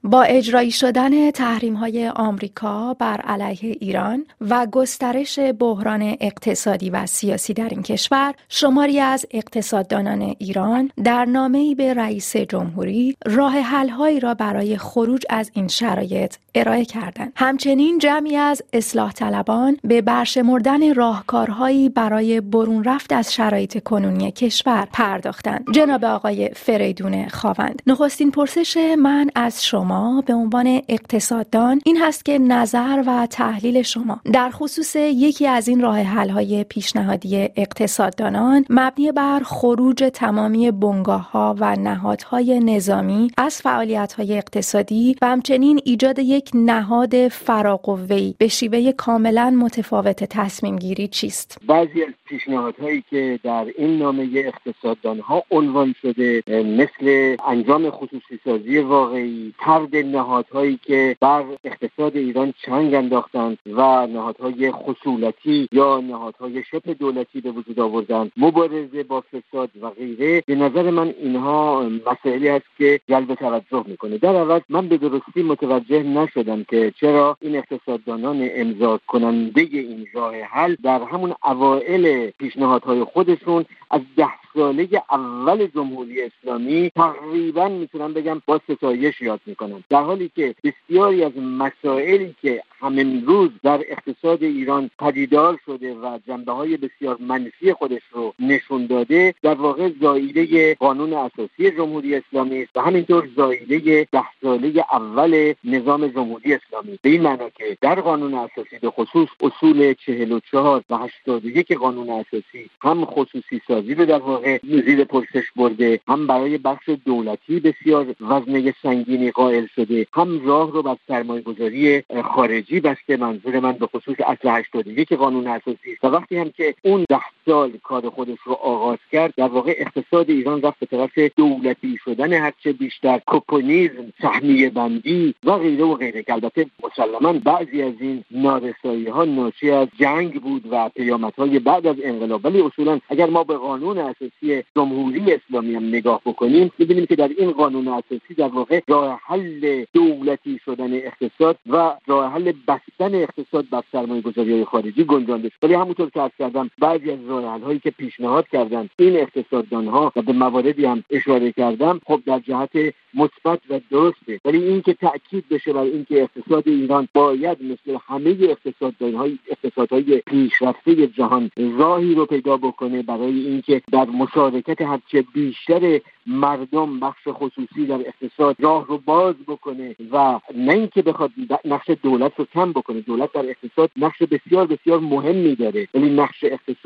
با اجرایی شدن تحریم‌های آمریکا بر علیه ایران و گسترش بحران اقتصادی و سیاسی در این کشور، شماری از اقتصاددانان ایران در نامه‌ای به رئیس جمهوری راه حل‌هایی را برای خروج از این شرایط ارائه کردند. همچنین جمعی از اصلاح طلبان به برشمردن راهکارهایی برای برون رفت از شرایط کنونی کشور پرداختند. جناب آقای فریدون خاوند، نخستین پرسش من از شما به عنوان اقتصاددان این هست که نظر و تحلیل شما در خصوص یکی از این راه حل‌های پیشنهادی اقتصاددانان مبنی بر خروج تمامی بنگاه‌ها و نهادهای نظامی از فعالیت‌های اقتصادی و همچنین ایجاد یک نهاد فراقوه‌ای به شیوه کاملا متفاوت تصمیم گیری چیست؟ بعضی از پیشنهادهایی که در این نامه اقتصاددان‌ها عنوان شده مثل انجام خصوصی سازی واقعی، طرد نهادهایی که بر اقتصاد ایران چنگ انداختند و نهادهای خصولتی یا نهادهای شبه دولتی به وجود آوردند، مبارزه با فساد و غیره، به نظر من اینها مسائلی است که جلب توجه میکنه. در عوض من به درستی متوجه نشدم که چرا این اقتصاددانان امضا کننده این راه حل در همون اوائل پیشنهادهای خودشون از 10 ساله اول جمهوری اسلامی تقریبا میتونم بگم با ستایش یاد میکنن، در حالی که بسیاری از مسائلی که همین روز در اقتصاد ایران پدیدار شده و جنبه‌های بسیار منفی خودش رو نشون داده، در واقع زاییده قانون اساسی جمهوری اسلامی است و همینطور زاییده 10 ساله اول نظام جمهوری اسلامی. به این معنا که در قانون اساسی به خصوص اصول 44 و 81 قانون اساسی هم خصوصی سازی رو در واقع زیر پرسش برده، هم برای بخش دولتی بسیار وزنه سنگینی قائل شده، هم راه رو بر سرمایه‌گذاری خارجی بسته. منظور من به خصوص اصل 81 قانون اساسی. و وقتی هم که اون 10 سال کار خودش رو آغاز کرد، در واقع اقتصاد ایران رفت به طرف دولتی شدن هرچه بیشتر، کپونیسم، سهمیه بندی و غیره و غیره. البته مسلماً بعضی از این نارسایی‌ها ناشی از جنگ بود و پیامدهای بعد از انقلاب، ولی اصولاً اگر ما به قانون اساسی جمهوری اسلامی هم نگاه بکنیم، می‌بینیم که در این قانون اساسی در واقع راه حل دولتی شدن اقتصاد و راه حل بستن اقتصاد بر سرمایه‌گذاری‌های خارجی گنجانده شد. ولی همونطور که عرض کردم، بعضی از راه حل‌هایی که پیشنهاد کردند این اقتصاددان‌ها و به مواردی هم اشاره کردم، خب در جهت مثبت و درسته، ولی این که تأکید بشه بر این که اقتصاد ایران باید مثل همه اقتصادهای پیشرفته جهان راهی رو پیدا بکنه برای اینکه در مشارکت هرچه بیشتر مردم بخش خصوصی در اقتصاد راه رو باز بکنه و نه اینکه بخواد نقش دولت رو کم بکنه. دولت در اقتصاد نقش بسیار بسیار مهمی داره، ولی نقش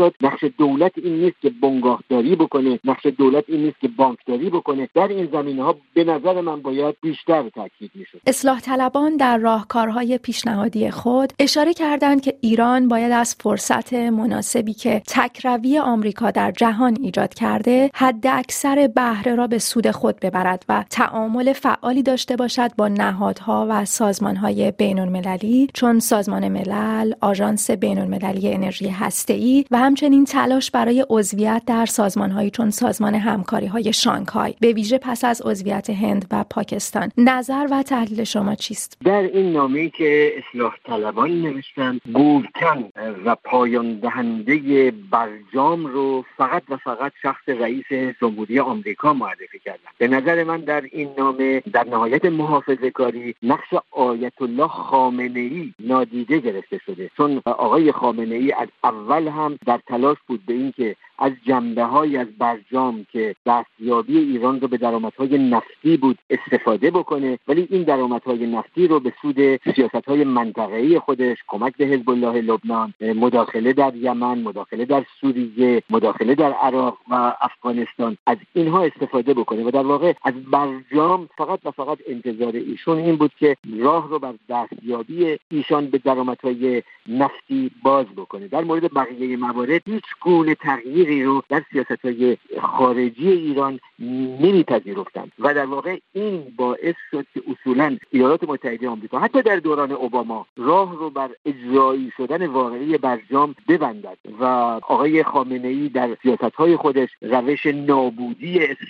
دولت این نیست که بنگاهداری بکنه، نقش دولت این نیست که بانکداری بکنه. در این زمینه‌ها به نظر من باید بیشتر تاکید میشد. اصلاح طلبان در راهکارهای پیشنهادی خود اشاره کردند که ایران باید از فرصت مناسبی که تکروی آمریکا در جهان ایجاد کرده حد اکثر بهره را به سود خود ببرد و تعامل فعالی داشته باشد با نهادها و سازمانهای بین‌المللی چون سازمان ملل، آژانس بین‌المللی انرژی هسته‌ای و همچنین تلاش برای عضویت در سازمانهایی چون سازمان همکاری‌های شانگهای، به ویژه پس از عضویت هند و پاکستان. نظر و تحلیل شما چیست؟ در این نامه‌ای که اصلاح طلبان نوشتن، گورکن و پایان دهنده برجام رو فقط و فقط شخص رئیس جمهوری آمریکا معرفی کردن. به نظر من در این نامه در نهایت محافظه‌کاری نقش آیت الله خامنه‌ای نادیده گرفته شده، چون آقای خامنه‌ای از اول هم در تلاش بود به این که از جنبه‌های از برجام که دستیابی ایران رو به درآمدهای نفتی بود استفاده بکنه، ولی این درآمدهای نفتی رو به سود سیاست‌های منطقه‌ای خودش، کمک به حزب الله لبنان، مداخله در یمن، مداخله در سوریه، مداخله در عراق و افغانستان، از اینها استفاده بکنه و در واقع از برجام فقط و فقط انتظار ایشون این بود که راه رو بر دستیابی ایشان به درآمدهای نفتی باز بکنه. در مورد بقیه موارد هیچ گونه تغییری رو در سیاست‌های خارجی ایران نمی‌پذیرفتند و در واقع این باعث شد که اصولاً ایالات متحده آمریکا حتی در دوران اوباما راه رو بر اجرایی شدن واقعی برجام ببندد و آقای خامنه‌ای در سیاست‌های خودش روش نابودی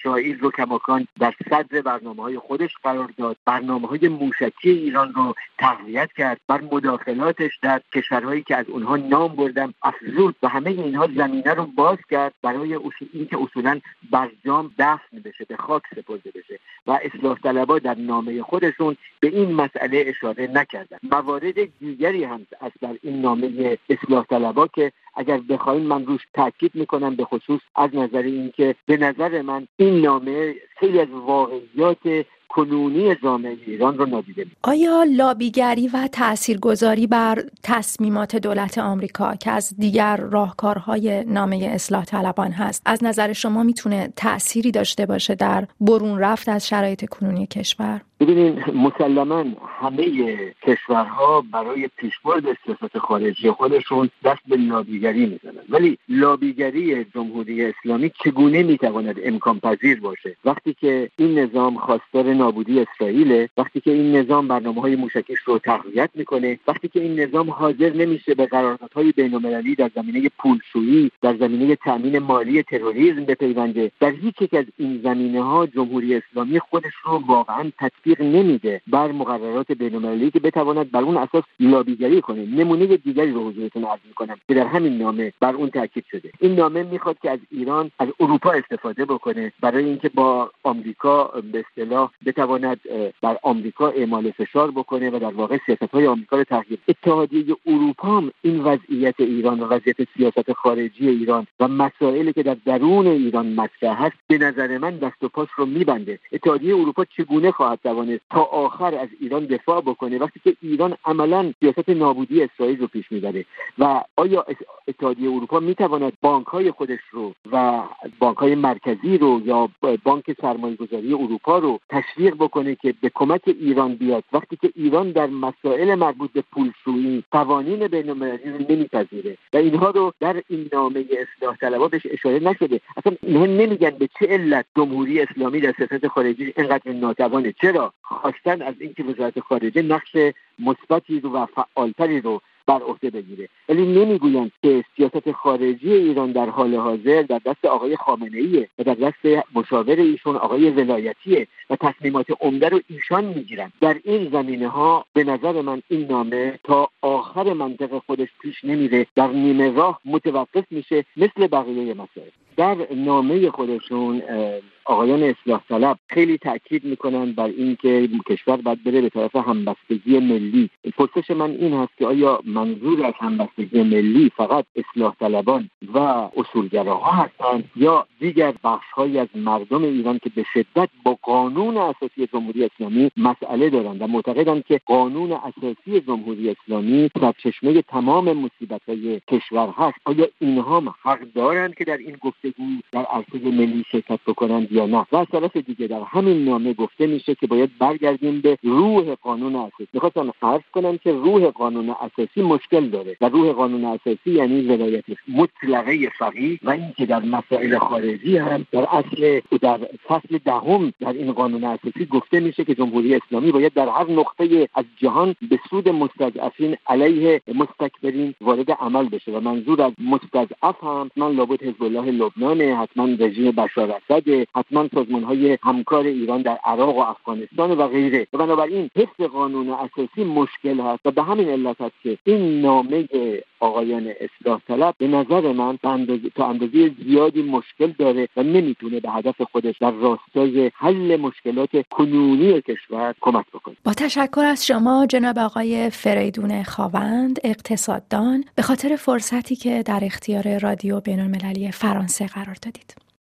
اسرائیل رو کماکان در صدر برنامه‌های خودش قرار داد، برنامه‌های موشکی ایران رو تقویت کرد، بر مداخلاتش در کشورهایی که از اونها نام بردم افزود و همه اینها زمینه رو باز کرد برای اینکه اصولاً برجام دفن بشه، به خاک سپرده بشه و اصلاح طلبها در نامه خودشون به این مسئله اشاره نکردن. موارد دیگری هم از در این نامه اصلاح طلبها که اگر بخواین من روش تاکید میکنم، به خصوص از نظر اینکه به نظر من این نامه خیلی از واقعیات کنونی جامعه ایران رو نادیده می‌گیره. آیا لابیگری و تاثیرگذاری بر تصمیمات دولت آمریکا که از دیگر راهکارهای نامه اصلاح طلبان هست، از نظر شما میتونه تأثیری داشته باشه در برون رفت از شرایط کنونی کشور؟ ببینید، مسلماً همه کشورها برای پیشبرد سیاست خارجی خودشون دست به لابیگری میزنن، ولی لابیگری جمهوری اسلامی چگونه میتواند امکان پذیر باشه وقتی که این نظام خواستار نابودی اسرائیل، وقتی که این نظام برنامه‌های موشکیش رو تقویت میکنه، وقتی که این نظام حاضر نمیشه به قراردادهای بین‌المللی در زمینه پولشویی، در زمینه تامین مالی تروریسم بپیونده. در هیچ یک از این زمینه‌ها جمهوری اسلامی خودش رو واقعاً تطبیق نمیده بر مقررات بین‌المللی که بتواند بر اون اساس لابیگری کنه. نمونه دیگری رو حضورتون عرض میکنم که در همین نامه بر اون تاکید شده. این نامه میخواد که از ایران، از اروپا استفاده بکنه برای اینکه با آمریکا به اصطلاح بتواند بر آمریکا اعمال فشار بکنه و در واقع سیاست‌های آمریکا رو تغییر. اتحادیه اروپا هم این وضعیت ایران و وضعیت سیاست خارجی ایران و مسائلی که در درون ایران مطرح هست به نظر من دست و پاش رو میبنده. اتحادیه اروپا چگونه خواهد توانست تا آخر از ایران دفاع بکنه وقتی که ایران عملاً سیاست نابودی اسرائیل رو پیش میبره؟ و آیا اتحادیه اروپا میتواند بانک‌های خودش رو و بانک‌های مرکزی رو یا بانک سرمایه‌گذاری اروپا رو تشویق بکنه که به کمک ایران بیاد وقتی که ایران در مسائل مربوط به پولشویی قوانین بین‌المللی رو نمیپذیره و اینها رو در این نامه اصلاح طلبها بهش اشاره نشده؟ اصلا اینها نمیگن به چه علت جمهوری اسلامی در سیاست خارجی اینقدر ناتوانه. چرا؟ خواستن از اینکه وزارت خارجه نقش مثبتی و فعالتری رو بر عهده بگیره، ولی نمیگویند که سیاست خارجی ایران در حال حاضر در دست آقای خامنه‌ایه و در دست مشاور ایشون آقای ولایتیه و تصمیمات عمده رو ایشان میگیرن. در این زمینه‌ها به نظر من این نامه تا آخر منطق خودش پیش نمیره، در نیمه راه متوقف میشه مثل بقیه مسائل. در نامه خودشون آقایان اصلاح طلب خیلی تاکید میکنن بر این که کشور باید بره به طرف همبستگی ملی. پرسش من این هست که آیا منظور از همبستگی ملی فقط اصلاح طلبان و اصولگراها هستند یا دیگر بخش‌هایی از مردم ایران که به شدت با قانون اساسی جمهوری اسلامی مسئله دارند و معتقدند که قانون اساسی جمهوری اسلامی سرچشمه تمام مصیبت‌های کشور هست؟ آیا اینها حق دارند که در این گفتگو در عرصه ملی شرکت بکنند یا نه؟ و از طرف دیگه در همین نامه گفته میشه که باید برگردیم به روح قانون اساسی. میخواستم عرض کنم که روح قانون اساسی مشکل داره و روح قانون اساسی یعنی ولایت مطلقه فقیه و اینکه در مسائل خارجی هم در فصل 10 در این قانون اساسی گفته میشه که جمهوری اسلامی باید در هر نقطه از جهان به سود مستضعفین علیه مستکبرین وارد عمل بشه و منظور از مستضعف هم من لابد حزب الله لبنان، حتما رژیم بشار اسد، حتما سازمان‌های همکار ایران در عراق و افغانستان و غیره. و بنابراین حفظ قانون اساسی مشکل هست و به همین علت است که این نامه آقایان اصلاح طلب به نظر من تا اندازه زیادی مشکل داره و نمیتونه به هدف خودش در راستای حل مشکلات کنونی کشور کمک بکنه. با تشکر از شما جناب آقای فریدون خاوند، اقتصاددان، به خاطر فرصتی که در اختیار رادیو بین‌المللی فرانسه قرار دادید.